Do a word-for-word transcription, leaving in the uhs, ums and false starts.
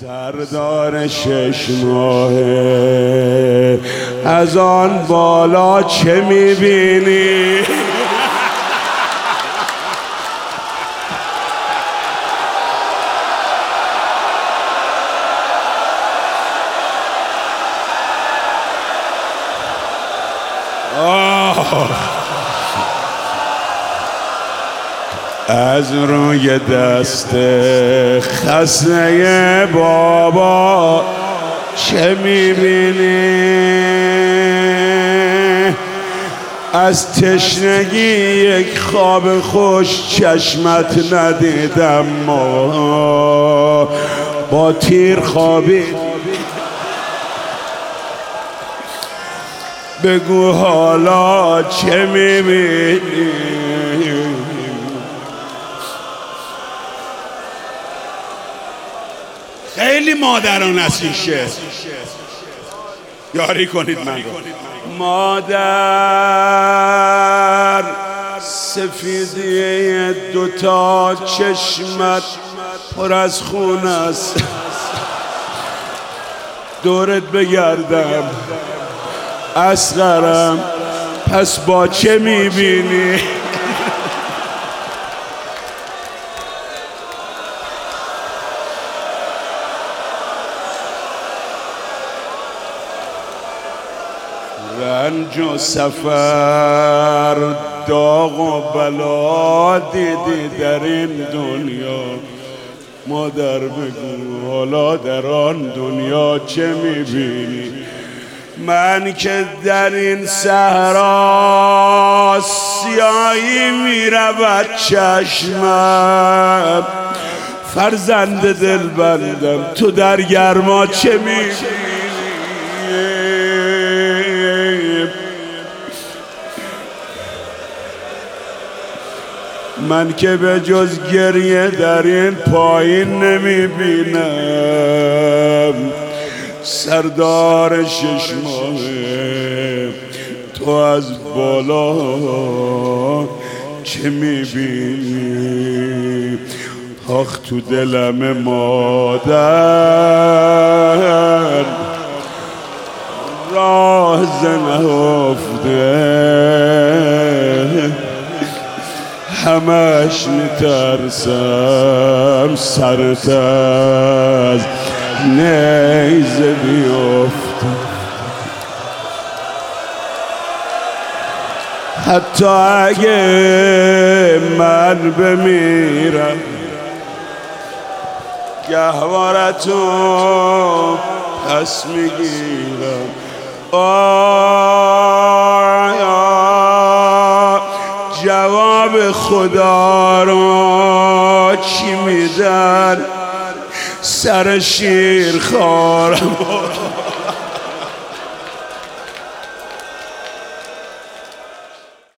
سردار شش ماهه از آن بالا چه میبینی؟ از روی دست خسته بابا چه میبینی؟ از تشنگی یک خواب خوش چشمت ندیدم ما با تیر خوابی. بگو حالا چه میبینی؟ خیلی مادران است این شعر، یاری کنید من رو. مادر سفیدی دوتا چشمت پر از خون است، دورت بگردم اصغرم پس با چه میبینی؟ رنج و سفر داغ و بلا دیدی در این دنیا، مادر بگو حالا در آن دنیا چه میبینی؟ من که در این صحرا سیاهی میرود چشمم، فرزند دل بندم تو در گرما چه میبینی؟ من که به جز گریه در این پایین نمیبینم، سردار شش ماهه تو از بالا چه میبینی؟ آخ تو دلم مادر راز نهفته، همش میترسم سرت از نیزه بیفته، حتی اگه من بمیرم گهوارتو پس میگیرم. جواب خدا رو چی میدن؟ سر شیر خارم